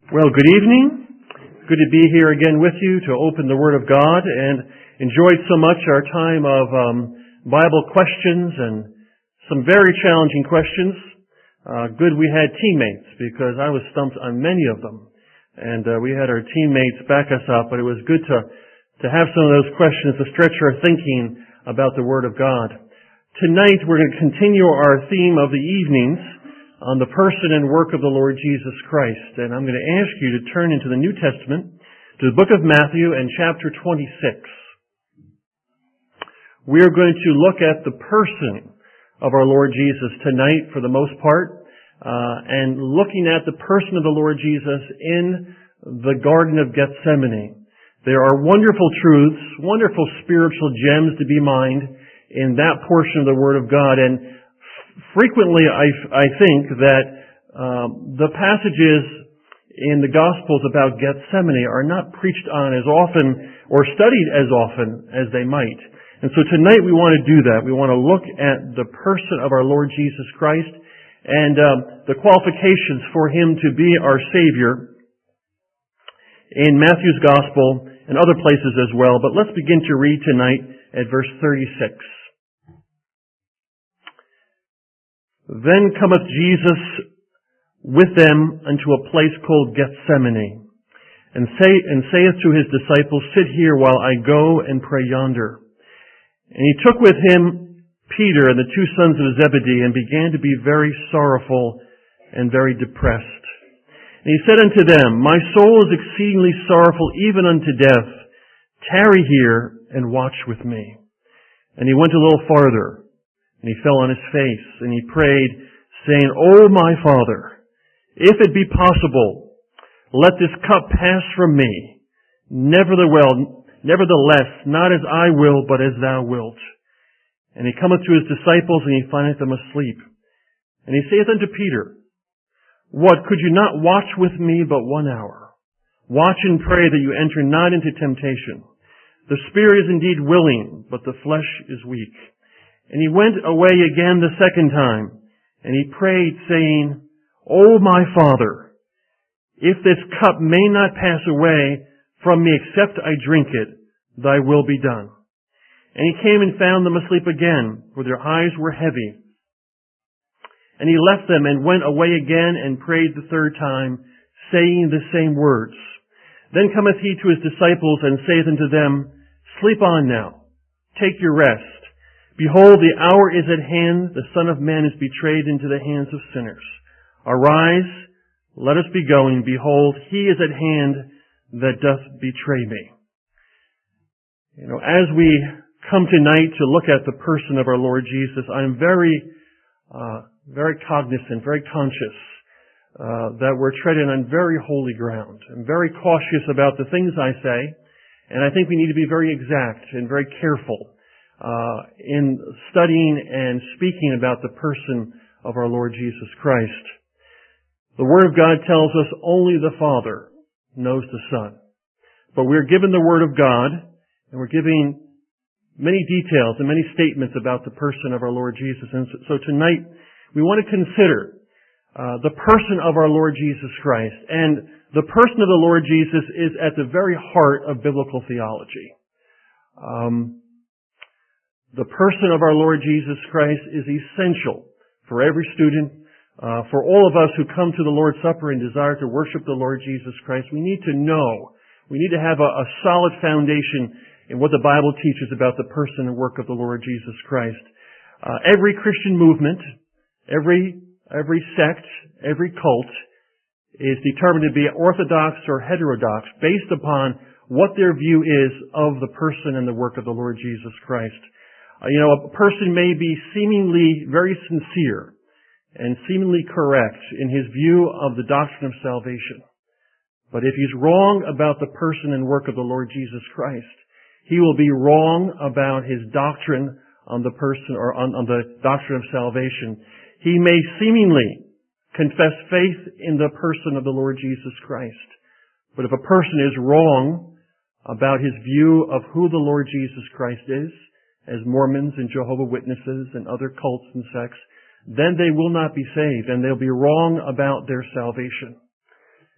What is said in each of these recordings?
Well, good evening. Good to be here again with you to open the Word of God, and enjoyed so much our time of Bible questions and some very challenging questions. Good we had teammates, because I was stumped on many of them. And we had our teammates back us up, but it was good to have some of those questions to stretch our thinking about the Word of God. Tonight we're going to continue our theme of the evenings on the person and work of the Lord Jesus Christ. And I'm going to ask you to turn into the New Testament, to the book of Matthew and chapter 26. We are going to look at the person of our Lord Jesus tonight for the most part, and looking at the person of the Lord Jesus in the Garden of Gethsemane. There are wonderful truths, wonderful spiritual gems to be mined in that portion of the Word of God, and frequently, I think that the passages in the Gospels about Gethsemane are not preached on as often or studied as often as they might. And so tonight we want to do that. We want to look at the person of our Lord Jesus Christ and the qualifications for Him to be our Savior in Matthew's Gospel and other places as well. But let's begin to read tonight at verse 36. Then cometh Jesus with them unto a place called Gethsemane, and saith to his disciples, Sit here while I go and pray yonder. And he took with him Peter and the two sons of Zebedee, and began to be very sorrowful and very depressed. And he said unto them, My soul is exceedingly sorrowful, even unto death. Tarry here and watch with me. And he went a little farther, and he fell on his face, and he prayed, saying, O my Father, if it be possible, let this cup pass from me. Nevertheless, not as I will, but as thou wilt. And he cometh to his disciples, and he findeth them asleep. And he saith unto Peter, What, could you not watch with me but 1 hour? Watch and pray that you enter not into temptation. The spirit is indeed willing, but the flesh is weak. And he went away again the second time, and he prayed, saying, O my Father, if this cup may not pass away from me except I drink it, thy will be done. And he came and found them asleep again, for their eyes were heavy. And he left them and went away again and prayed the third time, saying the same words. Then cometh he to his disciples and saith unto them, Sleep on now, take your rest. Behold, the hour is at hand, the Son of Man is betrayed into the hands of sinners. Arise, let us be going. Behold, he is at hand that doth betray me. As we come tonight to look at the person of our Lord Jesus, I'm very cognizant, very conscious that we're treading on very holy ground. I'm very cautious about the things I say, and I think we need to be very exact and very careful in studying and speaking about the person of our Lord Jesus Christ. The Word of God tells us only the Father knows the Son. But we're given the Word of God, and we're giving many details and many statements about the person of our Lord Jesus. And so tonight, we want to consider the person of our Lord Jesus Christ. And the person of the Lord Jesus is at the very heart of biblical theology. The person of our Lord Jesus Christ is essential for every student, for all of us who come to the Lord's Supper and desire to worship the Lord Jesus Christ. We need to know, we need to have a solid foundation in what the Bible teaches about the person and work of the Lord Jesus Christ. Every Christian movement, every sect, every cult is determined to be orthodox or heterodox based upon what their view is of the person and the work of the Lord Jesus Christ. A person may be seemingly very sincere and seemingly correct in his view of the doctrine of salvation. But if he's wrong about the person and work of the Lord Jesus Christ, he will be wrong about his doctrine on the person or on the doctrine of salvation. He may seemingly confess faith in the person of the Lord Jesus Christ. But if a person is wrong about his view of who the Lord Jesus Christ is, as Mormons and Jehovah's Witnesses and other cults and sects, then they will not be saved, and they'll be wrong about their salvation.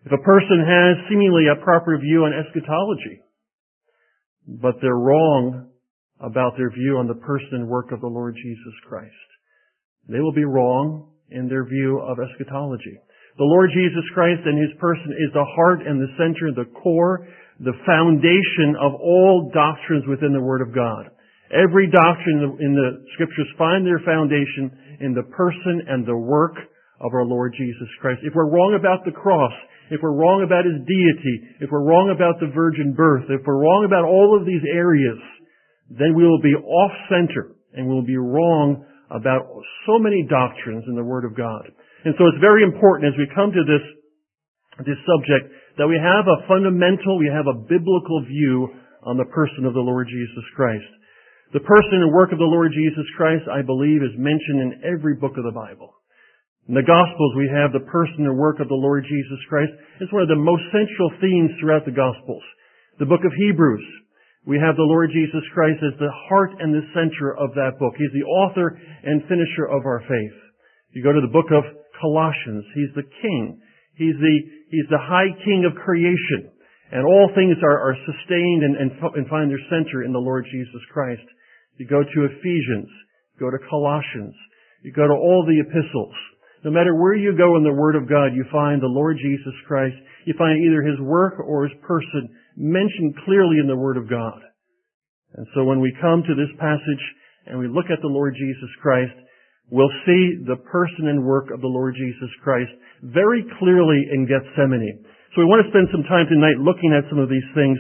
If a person has seemingly a proper view on eschatology, but they're wrong about their view on the person and work of the Lord Jesus Christ, they will be wrong in their view of eschatology. The Lord Jesus Christ and His person is the heart and the center, the core, the foundation of all doctrines within the Word of God. Every doctrine in the Scriptures find their foundation in the person and the work of our Lord Jesus Christ. If we're wrong about the cross, if we're wrong about His deity, if we're wrong about the virgin birth, if we're wrong about all of these areas, then we will be off-center and we'll be wrong about so many doctrines in the Word of God. And so it's very important as we come to this subject that we have a fundamental, we have a biblical view on the person of the Lord Jesus Christ. The person and work of the Lord Jesus Christ, I believe, is mentioned in every book of the Bible. In the Gospels, we have the person and work of the Lord Jesus Christ. It's one of the most central themes throughout the Gospels. The book of Hebrews, we have the Lord Jesus Christ as the heart and the center of that book. He's the author and finisher of our faith. You go to the book of Colossians, He's the King. He's the High King of creation. And all things are sustained and find their center in the Lord Jesus Christ. You go to Ephesians, you go to Colossians, you go to all the epistles. No matter where you go in the Word of God, you find the Lord Jesus Christ. You find either His work or His person mentioned clearly in the Word of God. And so when we come to this passage and we look at the Lord Jesus Christ, we'll see the person and work of the Lord Jesus Christ very clearly in Gethsemane. So we want to spend some time tonight looking at some of these things.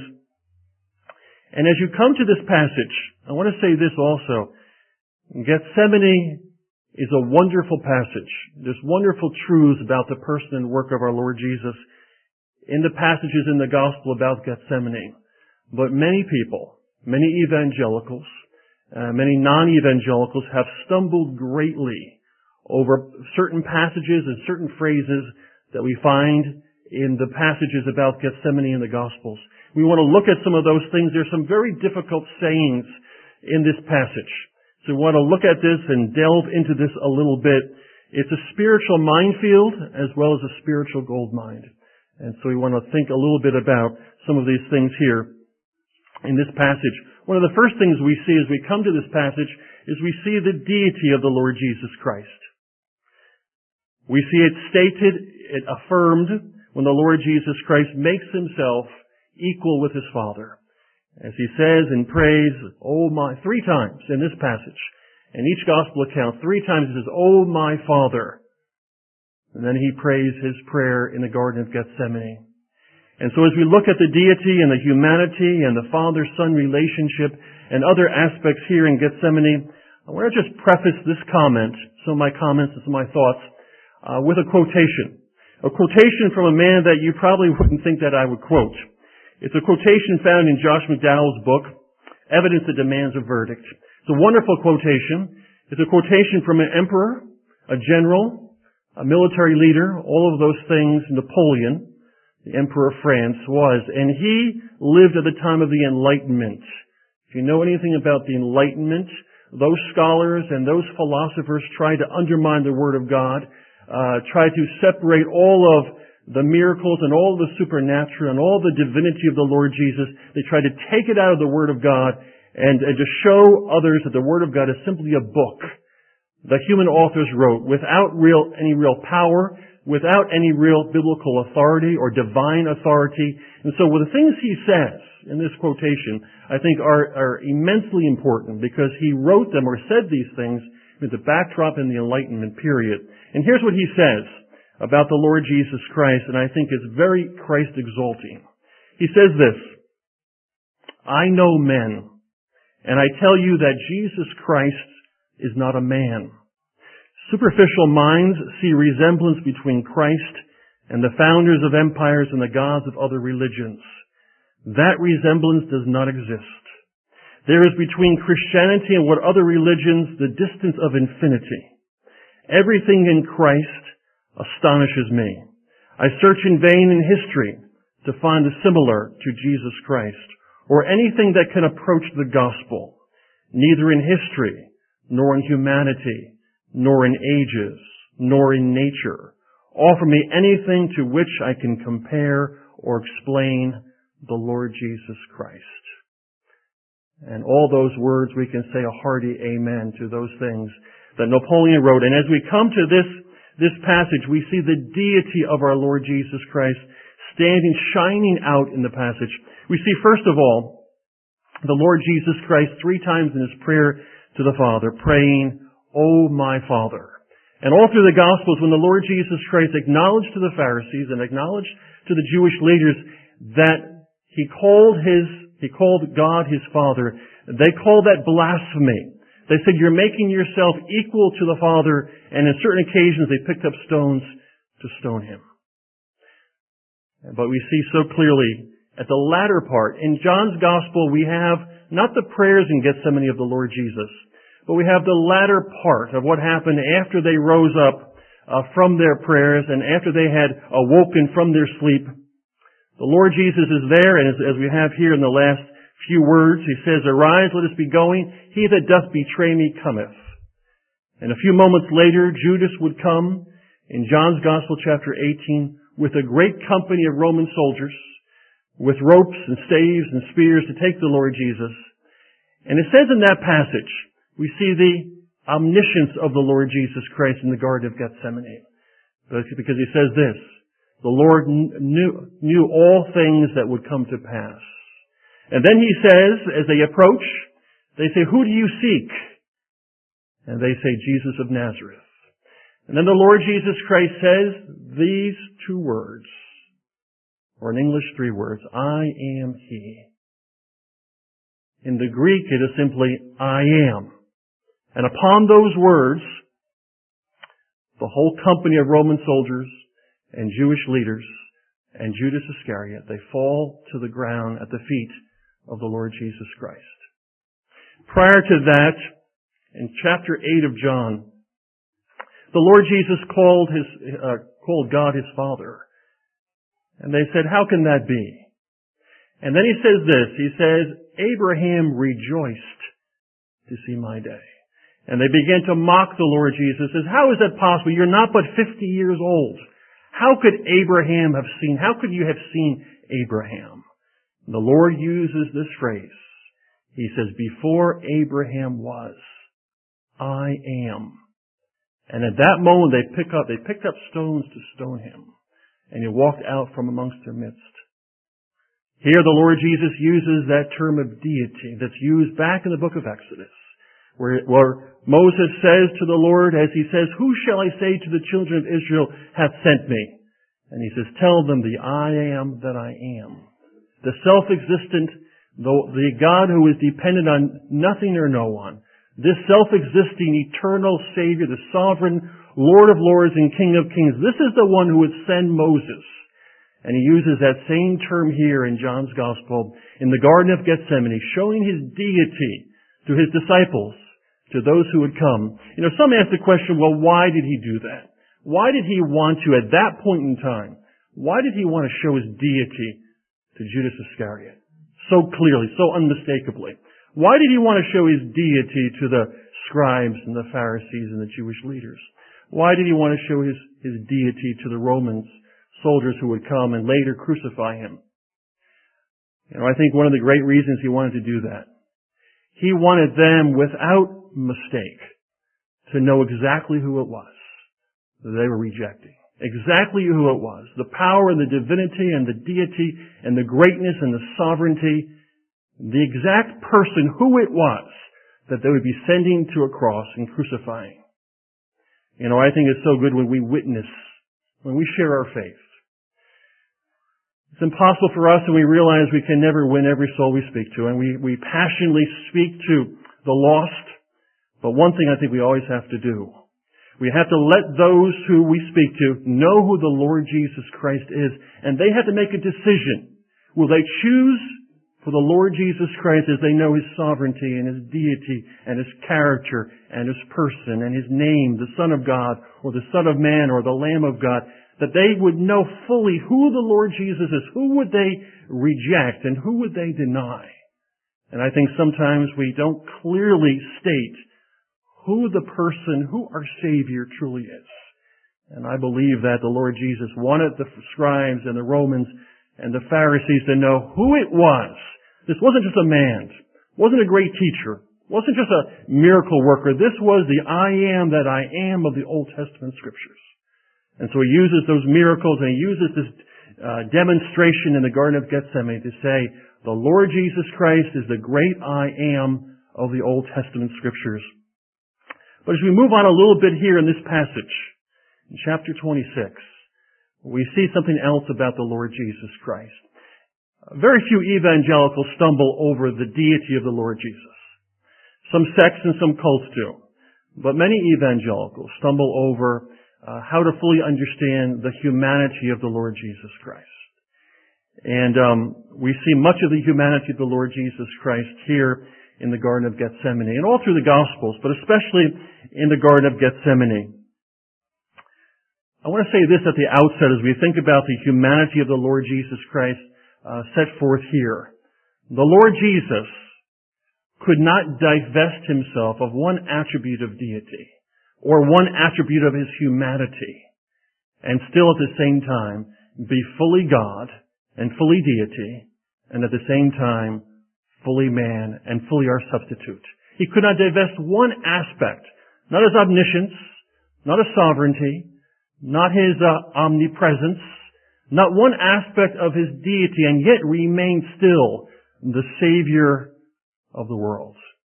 And as you come to this passage, I want to say this also. Gethsemane is a wonderful passage. There's wonderful truths about the person and work of our Lord Jesus in the passages in the gospel about Gethsemane. But many people, many evangelicals, many non-evangelicals have stumbled greatly over certain passages and certain phrases that we find in the passages about Gethsemane in the Gospels. We want to look at some of those things. There's some very difficult sayings in this passage. So we want to look at this and delve into this a little bit. It's a spiritual minefield as well as a spiritual gold mine. And so we want to think a little bit about some of these things here in this passage. One of the first things we see as we come to this passage is we see the deity of the Lord Jesus Christ. We see it stated, it affirmed, when the Lord Jesus Christ makes Himself equal with His Father. As He says in praise, three times in this passage. In each gospel account, three times He says, "Oh my Father." And then He prays His prayer in the Garden of Gethsemane. And so as we look at the deity and the humanity and the Father-Son relationship and other aspects here in Gethsemane, I want to just preface this comment, some of my comments and some of my thoughts, with a quotation. A quotation from a man that you probably wouldn't think that I would quote. It's a quotation found in Josh McDowell's book, Evidence That Demands a Verdict. It's a wonderful quotation. It's a quotation from an emperor, a general, a military leader, all of those things. Napoleon, the Emperor of France, was. And he lived at the time of the Enlightenment. If you know anything about the Enlightenment, those scholars and those philosophers tried to undermine the Word of God, tried to separate all of the miracles and all the supernatural and all the divinity of the Lord Jesus. They tried to take it out of the Word of God and to show others that the Word of God is simply a book that human authors wrote without any real power, without any real biblical authority or divine authority. And so the things he says in this quotation, I think are immensely important because he wrote them or said these things with the backdrop in the Enlightenment period. And here's what he says about the Lord Jesus Christ, and I think it's very Christ-exalting. He says this, "I know men, and I tell you that Jesus Christ is not a man. Superficial minds see resemblance between Christ and the founders of empires and the gods of other religions. That resemblance does not exist. There is between Christianity and what other religions the distance of infinity. Everything in Christ astonishes me. I search in vain in history to find the similar to Jesus Christ, or anything that can approach the gospel, neither in history, nor in humanity, nor in ages, nor in nature. offer me anything to which I can compare or explain the Lord Jesus Christ. And all those words, we can say a hearty amen to those things that Napoleon wrote. And as we come to this passage, we see the deity of our Lord Jesus Christ shining out in the passage. We see, first of all, the Lord Jesus Christ 3 times in His prayer to the Father, praying, "O my Father." And all through the Gospels, when the Lord Jesus Christ acknowledged to the Pharisees and acknowledged to the Jewish leaders that He called God His Father, they called that blasphemy. They said, "You're making yourself equal to the Father," and on certain occasions they picked up stones to stone Him. But we see so clearly at the latter part, in John's Gospel, we have not the prayers in Gethsemane of the Lord Jesus, but we have the latter part of what happened after they rose up from their prayers and after they had awoken from their sleep. The Lord Jesus is there, and as we have here in the last few words, He says, "Arise, let us be going. He that doth betray me cometh." And a few moments later, Judas would come in John's Gospel, chapter 18, with a great company of Roman soldiers, with ropes and staves and spears to take the Lord Jesus. And it says in that passage, we see the omniscience of the Lord Jesus Christ in the Garden of Gethsemane. Because He says this, the Lord knew all things that would come to pass. And then He says, as they approach, they say, "Who do you seek?" And they say, "Jesus of Nazareth." And then the Lord Jesus Christ says these 2 words, or in English 3 words, "I am He." In the Greek it is simply, "I am." And upon those words, the whole company of Roman soldiers and Jewish leaders and Judas Iscariot, they fall to the ground at the feet of the Lord Jesus Christ. Prior to that, in chapter 8 of John, the Lord Jesus called God His Father. And they said, "How can that be?" And then He says this, He says, "Abraham rejoiced to see my day." And they began to mock the Lord Jesus. Says, "How is that possible? You're not but 50 years old. How could Abraham have seen? How could you have seen Abraham?" And the Lord uses this phrase. He says, "Before Abraham was, I am." And at that moment they picked up stones to stone Him. And He walked out from amongst their midst. Here the Lord Jesus uses that term of deity that's used back in the book of Exodus, where Moses says to the Lord, as he says, "Who shall I say to the children of Israel hath sent me?" And He says, "Tell them the I am that I am." The self-existent, the God who is dependent on nothing or no one. This self-existing, eternal Savior, the sovereign Lord of lords and King of kings. This is the one who would send Moses. And He uses that same term here in John's Gospel in the Garden of Gethsemane, showing His deity to His disciples, to those who would come. Some ask the question, well, why did He do that? Why did He want to, at that point in time, why did He want to show His deity to Judas Iscariot so clearly, so unmistakably? Why did He want to show His deity to the scribes and the Pharisees and the Jewish leaders? Why did He want to show His deity to the Romans soldiers who would come and later crucify Him? I think one of the great reasons He wanted to do that, He wanted them, without mistake, to know exactly who it was that they were rejecting. Exactly who it was. The power and the divinity and the deity and the greatness and the sovereignty. The exact person who it was that they would be sending to a cross and crucifying. I think it's so good when we witness, when we share our faith. It's impossible for us, and we realize we can never win every soul we speak to, and we passionately speak to the lost. But one thing I think we always have to do, we have to let those who we speak to know who the Lord Jesus Christ is, and they have to make a decision. Will they choose for the Lord Jesus Christ as they know His sovereignty and His deity and His character and His person and His name, the Son of God or the Son of Man or the Lamb of God, that they would know fully who the Lord Jesus is? Who would they reject and who would they deny? And I think sometimes we don't clearly state who the person, who our Savior truly is. And I believe that the Lord Jesus wanted the scribes and the Romans and the Pharisees to know who it was. This wasn't just a man. Wasn't a great teacher. Wasn't just a miracle worker. This was the I am that I am of the Old Testament Scriptures. And so he uses those miracles and he uses this demonstration in the Garden of Gethsemane to say, the Lord Jesus Christ is the great I am of the Old Testament Scriptures. But as we move on a little bit here in this passage, in chapter 26, we see something else about the Lord Jesus Christ. Very few evangelicals stumble over the deity of the Lord Jesus. Some sects and some cults do. But many evangelicals stumble over how to fully understand the humanity of the Lord Jesus Christ. And we see much of the humanity of the Lord Jesus Christ here in the Garden of Gethsemane and all through the Gospels, but especially in the Garden of Gethsemane. I want to say this at the outset as we think about the humanity of the Lord Jesus Christ set forth here. The Lord Jesus could not divest himself of one attribute of deity or one attribute of his humanity and still at the same time be fully God and fully deity and at the same time fully man and fully our substitute. He could not divest one aspect, not his omniscience, not his sovereignty, not his omnipresence, not one aspect of his deity, and yet remain still the Savior of the world.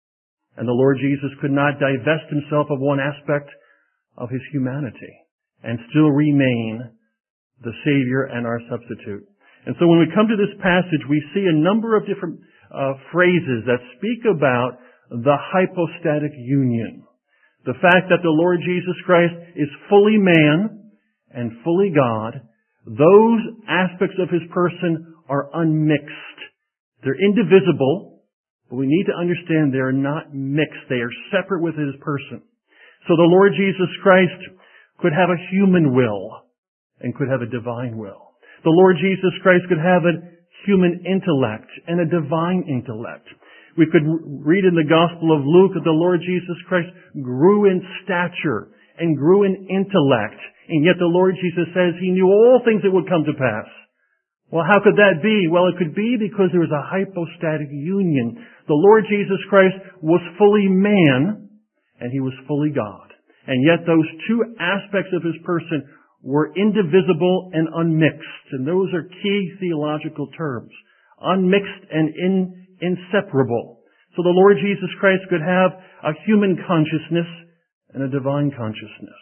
And the Lord Jesus could not divest himself of one aspect of his humanity and still remain the Savior and our substitute. And so when we come to this passage, we see a number of different phrases that speak about the hypostatic union. The fact that the Lord Jesus Christ is fully man and fully God. Those aspects of his person are unmixed. They're indivisible, but we need to understand they are not mixed. They are separate with his person. So the Lord Jesus Christ could have a human will and could have a divine will. The Lord Jesus Christ could have a human intellect and a divine intellect. We could read in the Gospel of Luke that the Lord Jesus Christ grew in stature and grew in intellect, and yet the Lord Jesus says he knew all things that would come to pass. Well, how could that be? Well, it could be because there was a hypostatic union. The Lord Jesus Christ was fully man, and he was fully God. And yet those two aspects of his person were indivisible and unmixed. And those are key theological terms. Unmixed and inseparable. So the Lord Jesus Christ could have a human consciousness and a divine consciousness.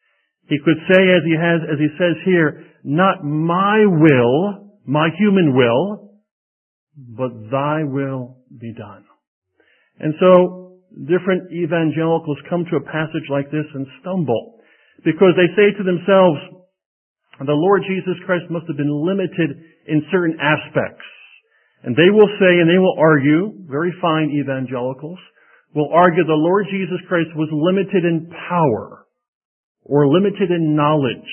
He could say, as he says here, not my will, my human will, but thy will be done. And so different evangelicals come to a passage like this and stumble because they say to themselves, the Lord Jesus Christ must have been limited in certain aspects. And they will say, and they will argue, very fine evangelicals, will argue the Lord Jesus Christ was limited in power, or limited in knowledge,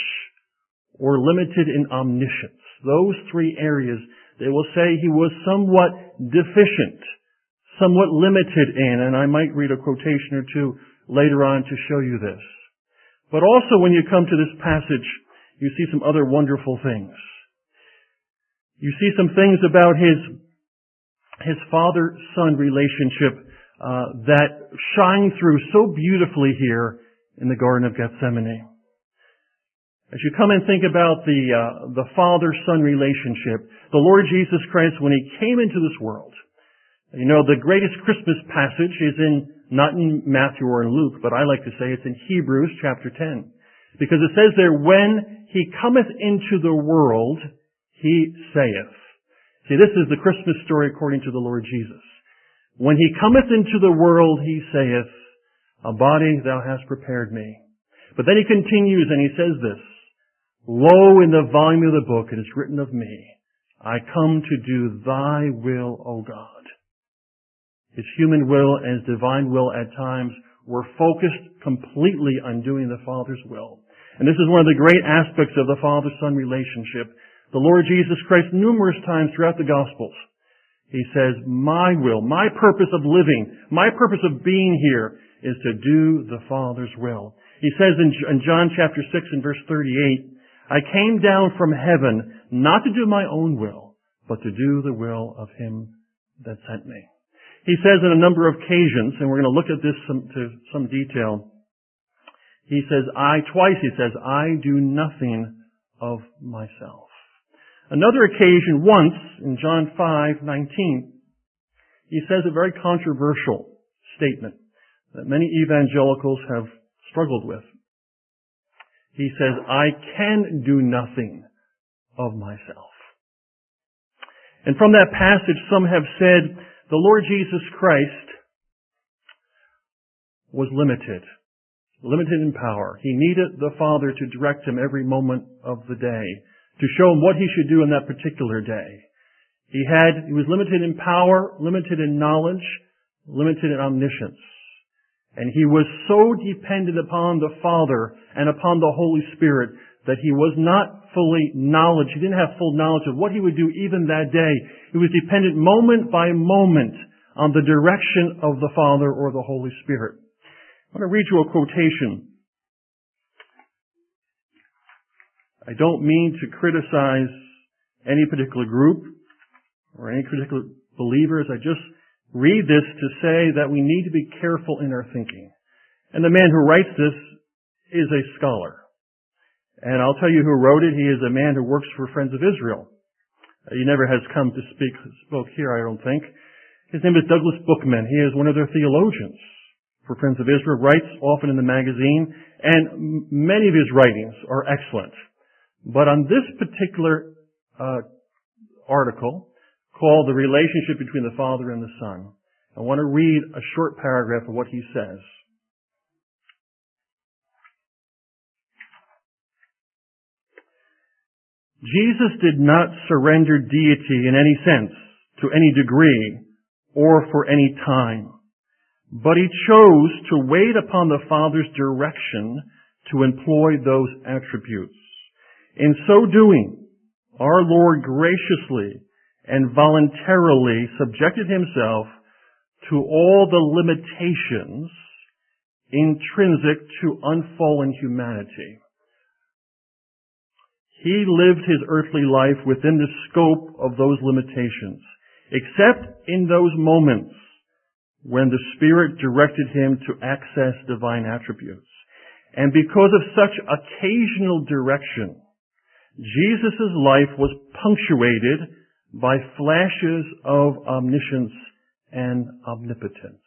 or limited in omniscience. Those three areas, they will say he was somewhat deficient, somewhat limited in, and I might read a quotation or two later on to show you this. But also when you come to this passage, you see some other wonderful things. You see some things about his father-son relationship that shine through so beautifully here in the Garden of Gethsemane. As you come and think about the father-son relationship, the Lord Jesus Christ, when he came into this world, you know, the greatest Christmas passage is not in Matthew or in Luke, but I like to say it's in Hebrews chapter 10. Because it says there, when he cometh into the world, he saith. See, this is the Christmas story according to the Lord Jesus. When he cometh into the world, he saith, a body thou hast prepared me. But then he continues and he says this, lo, in the volume of the book it is written of me, I come to do thy will, O God. His human will and his divine will at times were focused completely on doing the Father's will. And this is one of the great aspects of the Father-Son relationship. The Lord Jesus Christ, numerous times throughout the Gospels, he says, my will, my purpose of living, my purpose of being here is to do the Father's will. He says in John chapter 6 and verse 38, I came down from heaven not to do my own will, but to do the will of him that sent me. He says on a number of occasions, and we're going to look at this to some detail, he says, I do nothing of myself. Another occasion, once, in John 5:19, he says a very controversial statement that many evangelicals have struggled with. He says, I can do nothing of myself. And from that passage, some have said the Lord Jesus Christ was limited in power. He needed the Father to direct him every moment of the day, to show him what he should do in that particular day. He was limited in power, limited in knowledge, limited in omniscience. And he was so dependent upon the Father and upon the Holy Spirit that he was not fully knowledge. He didn't have full knowledge of what he would do even that day. He was dependent moment by moment on the direction of the Father or the Holy Spirit. I want to read you a quotation. I don't mean to criticize any particular group or any particular believers. I just read this to say that we need to be careful in our thinking. And the man who writes this is a scholar. And I'll tell you who wrote it. He is a man who works for Friends of Israel. He never has come to spoke here, I don't think. His name is Douglas Bookman. He is one of their theologians for Friends of Israel, writes often in the magazine, and many of his writings are excellent. But on this particular article, called The Relationship Between the Father and the Son, I want to read a short paragraph of what he says. Jesus did not surrender deity in any sense, to any degree, or for any time. But he chose to wait upon the Father's direction to employ those attributes. In so doing, our Lord graciously and voluntarily subjected himself to all the limitations intrinsic to unfallen humanity. He lived his earthly life within the scope of those limitations, except in those moments when the Spirit directed him to access divine attributes. And because of such occasional direction, Jesus' life was punctuated by flashes of omniscience and omnipotence.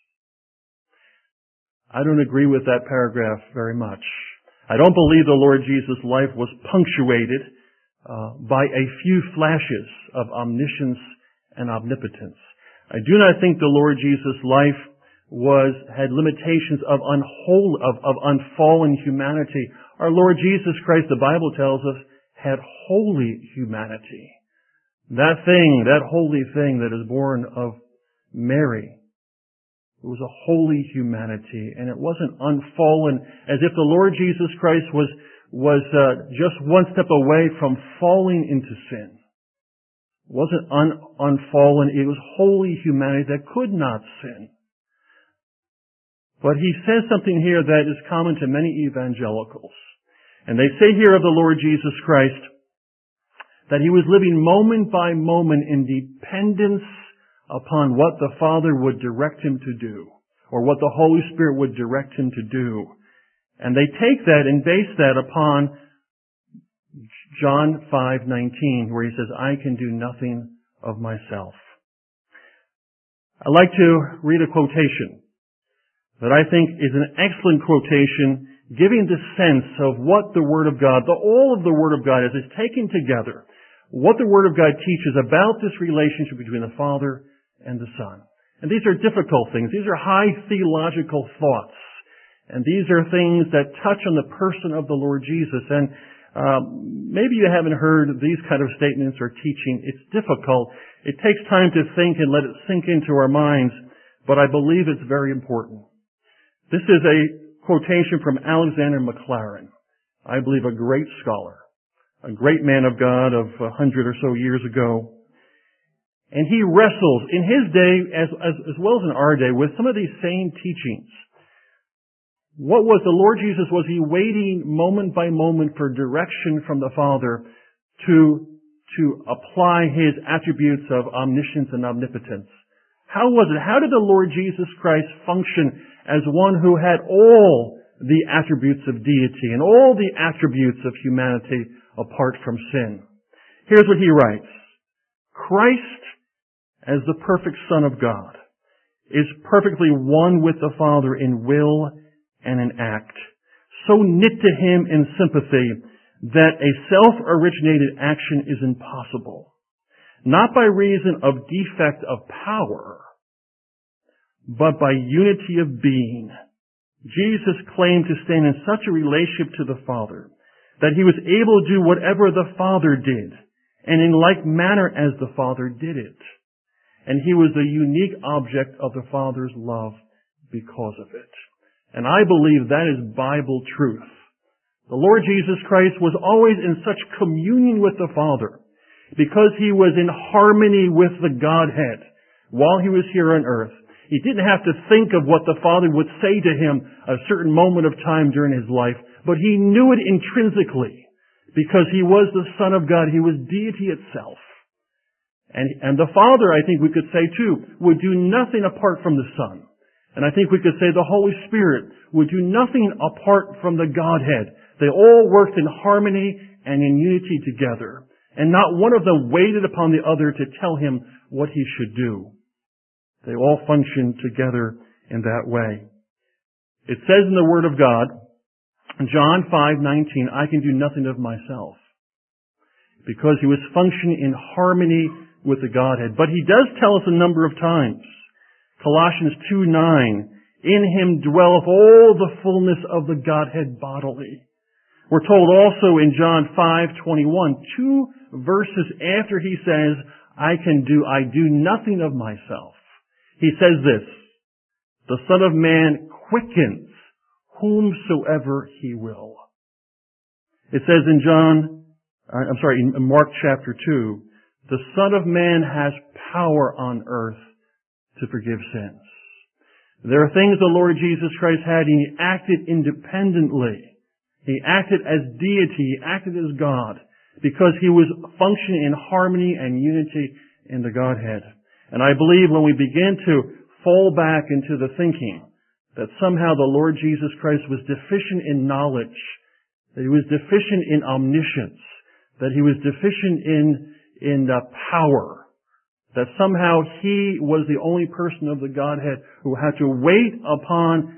I don't agree with that paragraph very much. I don't believe the Lord Jesus' life was punctuated by a few flashes of omniscience and omnipotence. I do not think the Lord Jesus' life had limitations of unfallen humanity. Our Lord Jesus Christ, the Bible tells us, had holy humanity. That holy thing that is born of Mary, it was a holy humanity, and it wasn't unfallen, as if the Lord Jesus Christ was just one step away from falling into sin. It wasn't unfallen, it was holy humanity that could not sin. But he says something here that is common to many evangelicals. And they say here of the Lord Jesus Christ that he was living moment by moment in dependence upon what the Father would direct him to do, or what the Holy Spirit would direct him to do. And they take that and base that upon John 5:19, where he says, I can do nothing of myself. I'd like to read a quotation that I think is an excellent quotation, giving the sense of what the Word of God, all of the Word of God is taken together, what the Word of God teaches about this relationship between the Father and the Son. And these are difficult things. These are high theological thoughts. And these are things that touch on the person of the Lord Jesus. And maybe you haven't heard these kind of statements or teaching. It's difficult. It takes time to think and let it sink into our minds. But I believe it's very important. This is a quotation from Alexander Maclaren. I believe a great scholar, a great man of God of 100 or so years ago. And he wrestles in his day, as well as in our day, with some of these same teachings. What was the Lord Jesus? Was he waiting moment by moment for direction from the Father to apply his attributes of omniscience and omnipotence? How was it? How did the Lord Jesus Christ function as one who had all the attributes of deity and all the attributes of humanity apart from sin? Here's what he writes. Christ, as the perfect Son of God, is perfectly one with the Father in will and in act, so knit to him in sympathy that a self-originated action is impossible, not by reason of defect of power, but by unity of being. Jesus claimed to stand in such a relationship to the Father that he was able to do whatever the Father did, and in like manner as the Father did it. And he was the unique object of the Father's love because of it. And I believe that is Bible truth. The Lord Jesus Christ was always in such communion with the Father because he was in harmony with the Godhead while he was here on earth. He didn't have to think of what the Father would say to him a certain moment of time during his life, but he knew it intrinsically because he was the Son of God. He was deity itself. And the Father, I think we could say too, would do nothing apart from the Son. And I think we could say the Holy Spirit would do nothing apart from the Godhead. They all worked in harmony and in unity together. And not one of them waited upon the other to tell him what he should do. They all functioned together in that way. It says in the Word of God, in John 5:19, I can do nothing of myself. Because he was functioning in harmony with the Godhead. But he does tell us a number of times. Colossians 2:9, in him dwelleth all the fullness of the Godhead bodily. We're told also in John 5:21, 2 verses after he says, I do nothing of myself. He says this, the Son of Man quickens whomsoever he will. It says in in Mark chapter 2, the Son of Man has power on earth to forgive sins. There are things the Lord Jesus Christ had, and he acted independently. He acted as deity. He acted as God because he was functioning in harmony and unity in the Godhead. And I believe when we begin to fall back into the thinking that somehow the Lord Jesus Christ was deficient in knowledge, that he was deficient in omniscience, that he was deficient in power, that somehow he was the only person of the Godhead who had to wait upon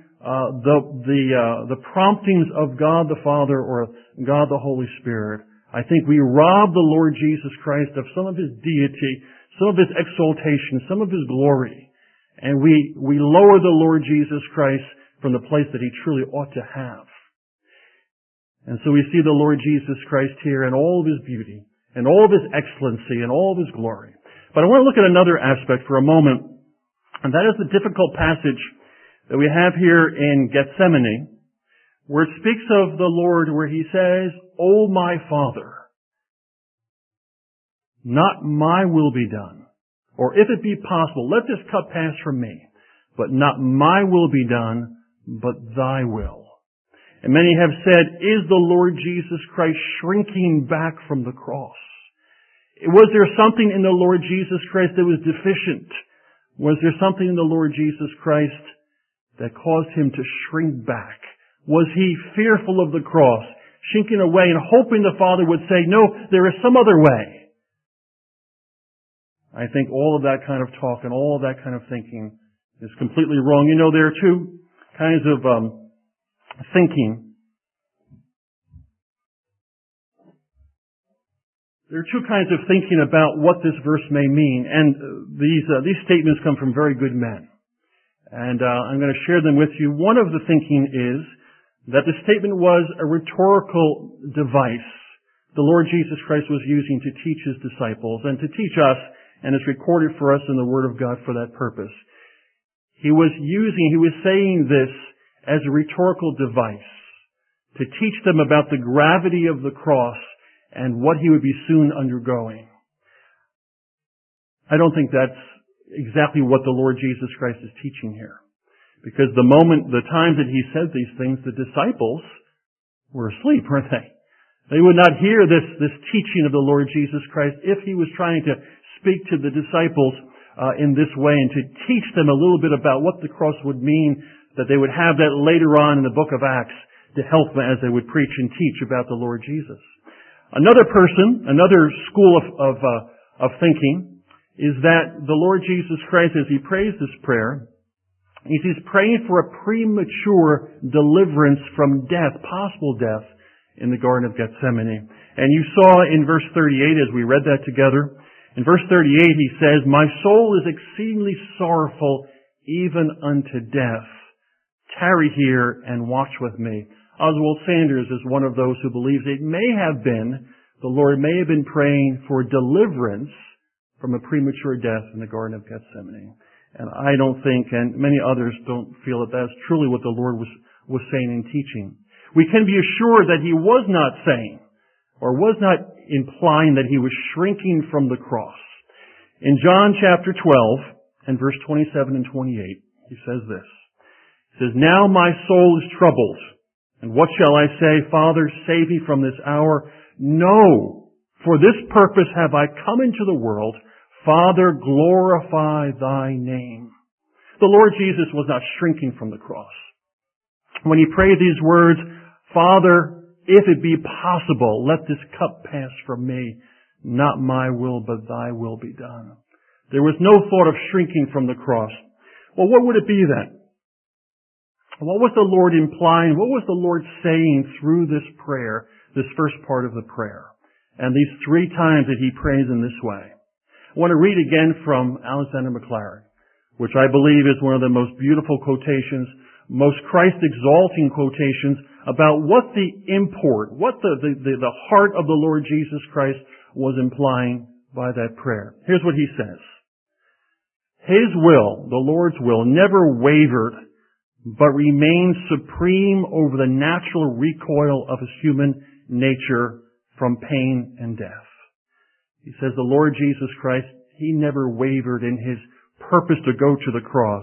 the promptings of God the Father or God the Holy Spirit. I think we rob the Lord Jesus Christ of some of his deity, some of his exaltation, some of his glory, and we lower the Lord Jesus Christ from the place that he truly ought to have. And so we see the Lord Jesus Christ here in all of his beauty, and all of his excellency, and all of his glory. But I want to look at another aspect for a moment, and that is the difficult passage that we have here in Gethsemane, where it speaks of the Lord, where he says, O my Father, not my will be done, or if it be possible, let this cup pass from me, but not my will be done, but thy will. And many have said, is the Lord Jesus Christ shrinking back from the cross? Was there something in the Lord Jesus Christ that was deficient? Was there something in the Lord Jesus Christ that caused him to shrink back? Was he fearful of the cross, shrinking away and hoping the Father would say, no, there is some other way? I think all of that kind of talk and all of that kind of thinking is completely wrong. You know, there are two kinds of thinking. There are two kinds of thinking about what this verse may mean, and these statements come from very good men. And I'm going to share them with you. One of the thinking is that the statement was a rhetorical device the Lord Jesus Christ was using to teach his disciples and to teach us, and it's recorded for us in the Word of God for that purpose. He was saying this as a rhetorical device to teach them about the gravity of the cross and what he would be soon undergoing. I don't think that's exactly what the Lord Jesus Christ is teaching here. Because the times that he said these things, the disciples were asleep, weren't they? They would not hear this teaching of the Lord Jesus Christ if he was trying to speak to the disciples in this way and to teach them a little bit about what the cross would mean, that they would have that later on in the book of Acts to help them as they would preach and teach about the Lord Jesus. Another school of thinking is that the Lord Jesus Christ, as he prays this prayer, he's praying for a premature deliverance from death, possible death, in the Garden of Gethsemane. And you saw in verse 38, as we read that together, in verse 38 he says, "My soul is exceedingly sorrowful, even unto death. Tarry here and watch with me." Oswald Sanders is one of those who believes it may have been, the Lord may have been praying for deliverance from a premature death in the Garden of Gethsemane. And I don't think, and many others don't feel that that's truly what the Lord was saying and teaching. We can be assured that he was not saying, or was not implying that he was shrinking from the cross. In John chapter 12 and verse 27 and 28, he says this. He says, "Now my soul is troubled, and what shall I say? Father, save me from this hour. No, for this purpose have I come into the world. Father, glorify thy name." The Lord Jesus was not shrinking from the cross. When he prayed these words, "Father, if it be possible, let this cup pass from me. Not my will, but thy will be done." There was no thought of shrinking from the cross. Well, what would it be then? What was the Lord implying? What was the Lord saying through this prayer, this first part of the prayer? And these 3 times that he prays in this way. I want to read again from Alexander Maclaren, which I believe is one of the most beautiful quotations, most Christ-exalting quotations about what the import, what the heart of the Lord Jesus Christ was implying by that prayer. Here's what he says. "His will, the Lord's will, never wavered, but remained supreme over the natural recoil of his human nature from pain and death." He says the Lord Jesus Christ, he never wavered in his purpose to go to the cross.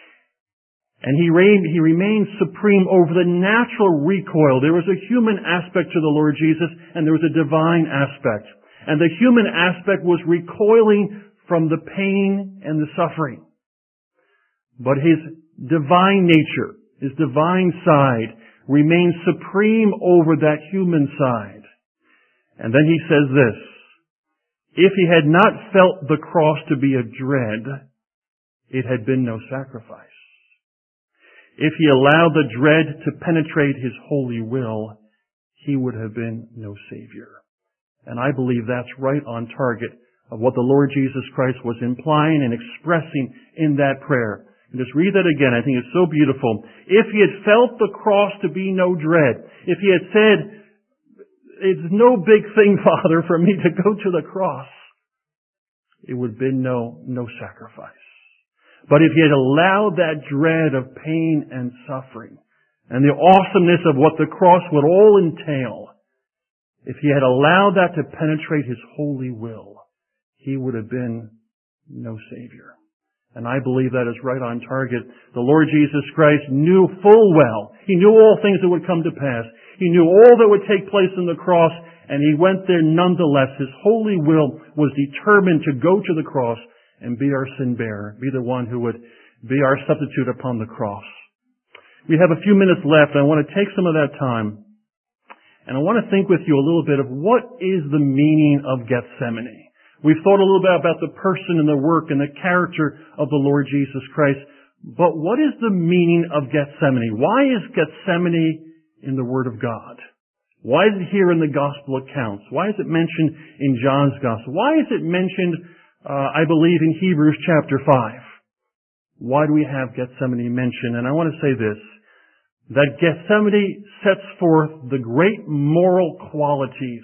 And he remained supreme over the natural recoil. There was a human aspect to the Lord Jesus, and there was a divine aspect. And the human aspect was recoiling from the pain and the suffering. But his divine nature, his divine side, remained supreme over that human side. And then he says this, "If he had not felt the cross to be a dread, it had been no sacrifice. If he allowed the dread to penetrate his holy will, he would have been no Savior." And I believe that's right on target of what the Lord Jesus Christ was implying and expressing in that prayer. And just read that again. I think it's so beautiful. If he had felt the cross to be no dread, if he had said, "It's no big thing, Father, for me to go to the cross," it would have been no sacrifice. But if he had allowed that dread of pain and suffering and the awesomeness of what the cross would all entail, if he had allowed that to penetrate his holy will, he would have been no Savior. And I believe that is right on target. The Lord Jesus Christ knew full well. He knew all things that would come to pass. He knew all that would take place on the cross, and he went there nonetheless. His holy will was determined to go to the cross and be our sin bearer, be the one who would be our substitute upon the cross. We have a few minutes left. I want to take some of that time, and I want to think with you a little bit of what is the meaning of Gethsemane. We've thought a little bit about the person and the work and the character of the Lord Jesus Christ, but what is the meaning of Gethsemane? Why is Gethsemane in the Word of God? Why is it here in the Gospel accounts? Why is it mentioned in John's Gospel? Why is it mentioned, I believe, in Hebrews chapter 5? Why do we have Gethsemane mentioned? And I want to say this, that Gethsemane sets forth the great moral qualities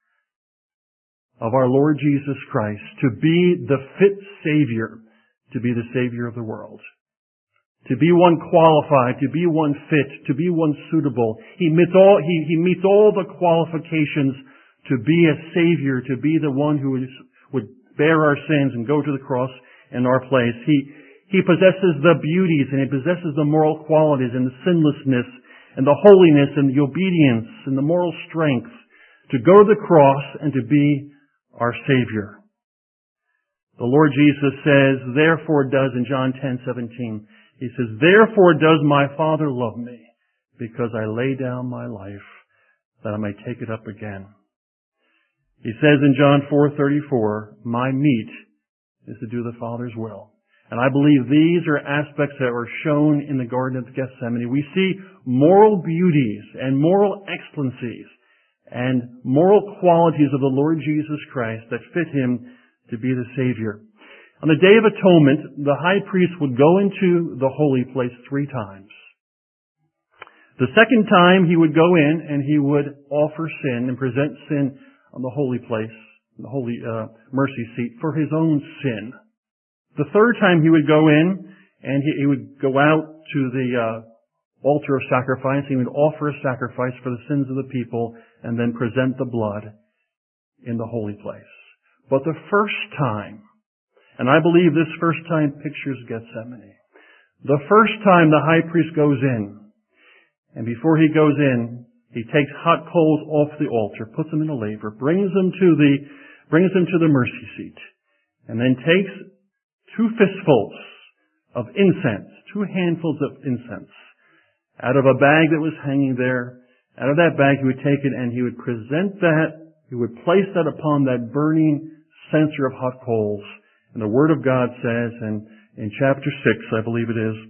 of our Lord Jesus Christ to be the fit Savior, to be the Savior of the world. To be one qualified, to be one fit, to be one suitable. He meets all the qualifications to be a Savior, to be the one who would bear our sins and go to the cross in our place. He possesses the beauties and he possesses the moral qualities and the sinlessness and the holiness and the obedience and the moral strength to go to the cross and to be our Savior. The Lord Jesus says, therefore does, in John 10:17, He says, therefore does my Father love me, because I lay down my life that I may take it up again. He says in John 4:34, my meat is to do the Father's will. And I believe these are aspects that were shown in the Garden of Gethsemane. We see moral beauties and moral excellencies and moral qualities of the Lord Jesus Christ that fit Him to be the Savior. On the Day of Atonement, the high priest would go into the holy place 3 times. The second time he would go in and he would offer sin and present sin on the holy place, the holy mercy seat, for his own sin. The third time he would go in and he would go out to the altar of sacrifice. He would offer a sacrifice for the sins of the people and then present the blood in the holy place. But the first time, and I believe this first time pictures Gethsemane, the first time the high priest goes in, and before he goes in, he takes hot coals off the altar, puts them in a laver, brings them to the mercy seat, and then takes 2 fistfuls of incense, 2 handfuls of incense, out of a bag that was hanging there. Out of that bag he would take it and he would present that, he would place that upon that burning censer of hot coals. And the Word of God says, and in chapter 6, I believe it is,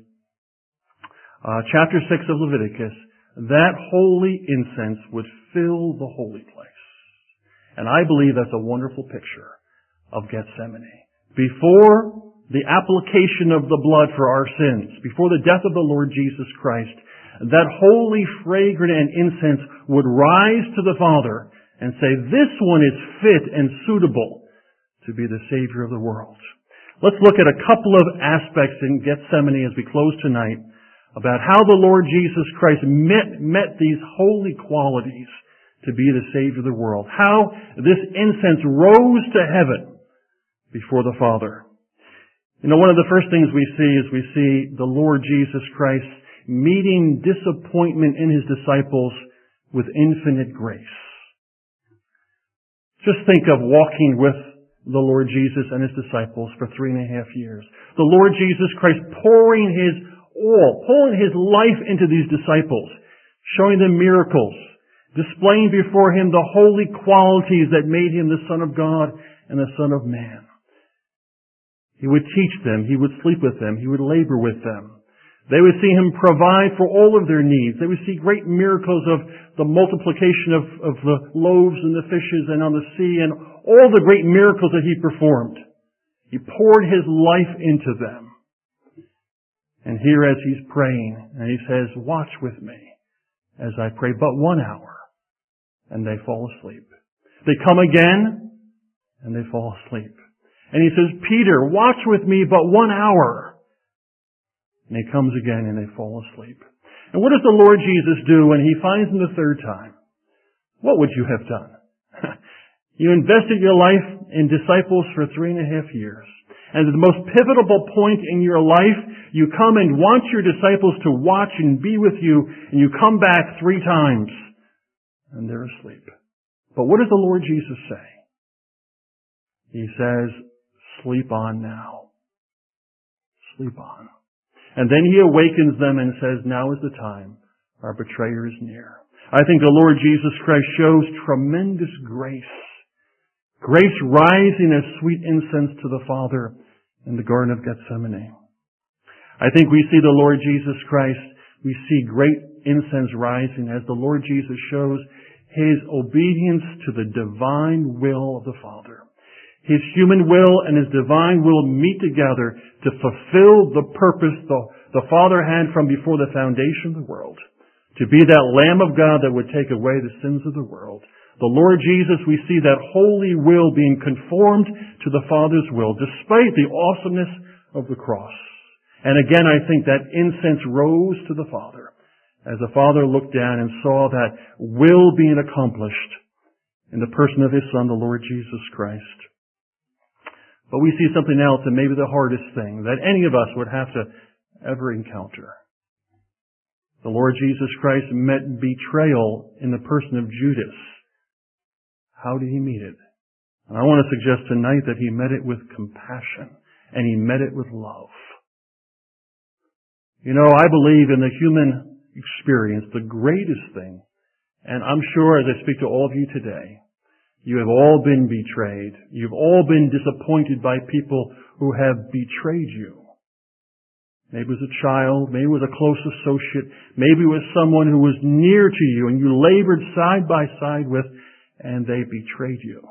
chapter 6 of Leviticus, that holy incense would fill the holy place. And I believe that's a wonderful picture of Gethsemane. Before the application of the blood for our sins, before the death of the Lord Jesus Christ, that holy fragrant and incense would rise to the Father and say, this one is fit and suitable to be the Savior of the world. Let's look at a couple of aspects in Gethsemane as we close tonight about how the Lord Jesus Christ met these holy qualities to be the Savior of the world. How this incense rose to heaven before the Father. You know, one of the first things we see the Lord Jesus Christ meeting disappointment in His disciples with infinite grace. Just think of walking with the Lord Jesus and His disciples for 3.5 years. The Lord Jesus Christ pouring His life into these disciples, showing them miracles, displaying before Him the holy qualities that made Him the Son of God and the Son of Man. He would teach them, He would sleep with them, He would labor with them. They would see Him provide for all of their needs. They would see great miracles of the multiplication of the loaves and the fishes and on the sea and all the great miracles that He performed. He poured His life into them. And here as He's praying, and He says, watch with me as I pray but 1 hour. And they fall asleep. They come again, and they fall asleep. And He says, Peter, watch with me but 1 hour. And He comes again and they fall asleep. And what does the Lord Jesus do when He finds them the third time? What would you have done? You invested your life in disciples for 3.5 years. And at the most pivotal point in your life, you come and want your disciples to watch and be with you, and you come back 3 times, and they're asleep. But what does the Lord Jesus say? He says, sleep on now. Sleep on. And then He awakens them and says, now is the time. Our betrayer is near. I think the Lord Jesus Christ shows tremendous grace. Grace rising as sweet incense to the Father in the Garden of Gethsemane. I think we see the Lord Jesus Christ, we see great incense rising as the Lord Jesus shows His obedience to the divine will of the Father. His human will and His divine will meet together to fulfill the purpose the Father had from before the foundation of the world, to be that Lamb of God that would take away the sins of the world. The Lord Jesus, we see that holy will being conformed to the Father's will, despite the awesomeness of the cross. And again, I think that incense rose to the Father as the Father looked down and saw that will being accomplished in the person of His Son, the Lord Jesus Christ. But we see something else, and maybe the hardest thing that any of us would have to ever encounter. The Lord Jesus Christ met betrayal in the person of Judas. How did he meet it? And I want to suggest tonight that he met it with compassion, and he met it with love. You know, I believe in the human experience, the greatest thing, and I'm sure as I speak to all of you today, you have all been betrayed. You've all been disappointed by people who have betrayed you. Maybe it was a child, maybe it was a close associate, maybe it was someone who was near to you and you labored side by side with, and they betrayed you.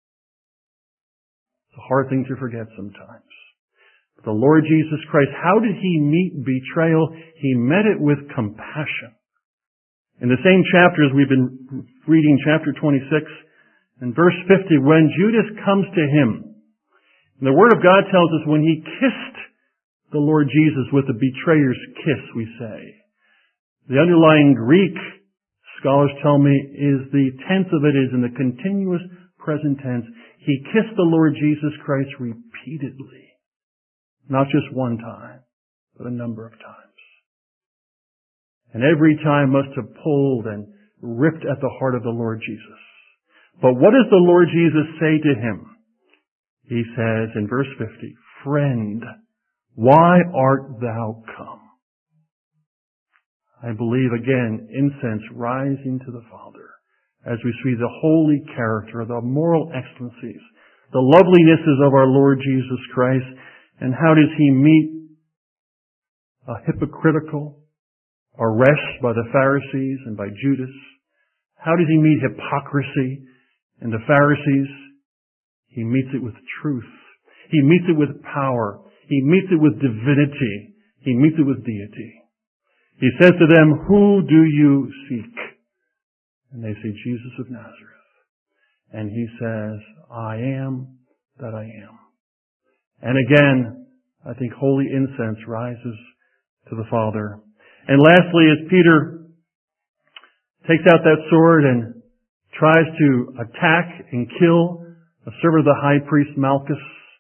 It's a hard thing to forget sometimes. But the Lord Jesus Christ, how did he meet betrayal? He met it with compassion. In the same chapters we've been reading, chapter 26, in verse 50, when Judas comes to him, the Word of God tells us when he kissed the Lord Jesus with the betrayer's kiss, we say. The underlying Greek, scholars tell me, is the tense of it is in the continuous present tense. He kissed the Lord Jesus Christ repeatedly. Not just one time, but a number of times. And every time must have pulled and ripped at the heart of the Lord Jesus. But what does the Lord Jesus say to him? He says in verse 50, "Friend, why art thou come?" I believe again, incense rising to the Father as we see the holy character, the moral excellencies, the lovelinesses of our Lord Jesus Christ. And how does he meet a hypocritical arrest by the Pharisees and by Judas? How does he meet hypocrisy in the Pharisees? He meets it with truth. He meets it with power. He meets it with divinity. He meets it with deity. He says to them, "Who do you seek?" And they say, "Jesus of Nazareth." And he says, "I am that I am." And again, I think holy incense rises to the Father. And lastly, as Peter takes out that sword and tries to attack and kill a servant of the high priest Malchus,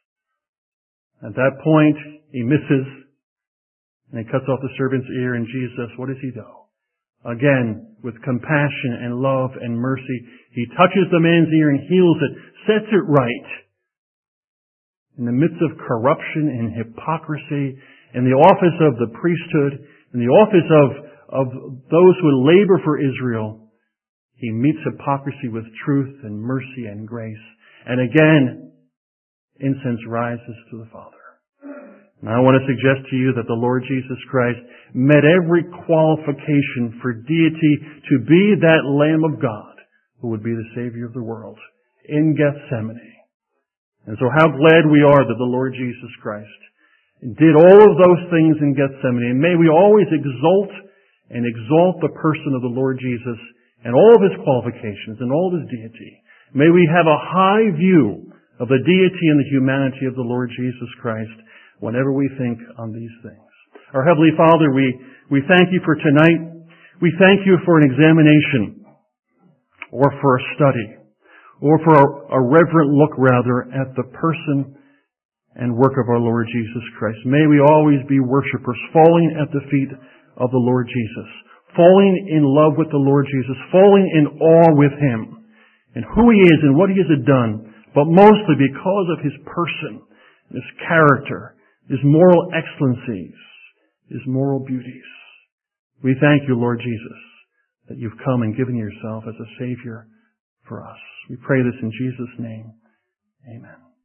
at that point he misses and he cuts off the servant's ear, and Jesus, what does he do? Again, with compassion and love and mercy, he touches the man's ear and heals it, sets it right. In the midst of corruption and hypocrisy, in the office of the priesthood, in the office of those who labor for Israel, he meets hypocrisy with truth and mercy and grace. And again, incense rises to the Father. And I want to suggest to you that the Lord Jesus Christ met every qualification for deity to be that Lamb of God who would be the Savior of the world in Gethsemane. And so how glad we are that the Lord Jesus Christ did all of those things in Gethsemane. And may we always exalt the person of the Lord Jesus and all of his qualifications and all of his deity. May we have a high view of the deity and the humanity of the Lord Jesus Christ whenever we think on these things. Our Heavenly Father, we thank you for tonight. We thank you for an examination, or for a study, or for a reverent look, rather, at the person and work of our Lord Jesus Christ. May we always be worshipers, falling at the feet of the Lord Jesus, falling in love with the Lord Jesus, falling in awe with him, and who he is and what he has done, but mostly because of his person, his character, his moral excellencies, his moral beauties. We thank you, Lord Jesus, that you've come and given yourself as a Savior for us. We pray this in Jesus' name. Amen.